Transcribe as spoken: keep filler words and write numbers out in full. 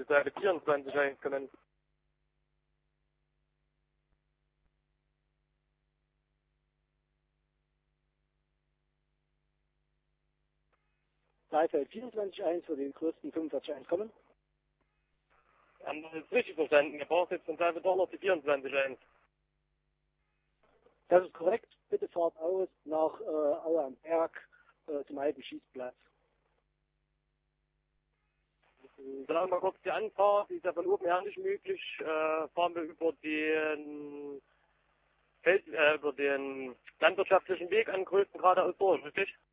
Seite vierundzwanzig einkommen. Seite vierundzwanzig eins für den größten fünfundvierzig eins kommen. Haben Sie das richtig verstanden? Ihr braucht jetzt von Seite doch noch die vierundzwanzig eins. Das ist korrekt. Bitte fahrt aus nach äh, Aue am Berg äh, zum alten Schießplatz. Sagen wir kurz die Anfahrt, die ist ja von oben her nicht möglich. Äh, fahren wir über den, Feld, äh, über den landwirtschaftlichen Weg an größten geradeaus durch, richtig?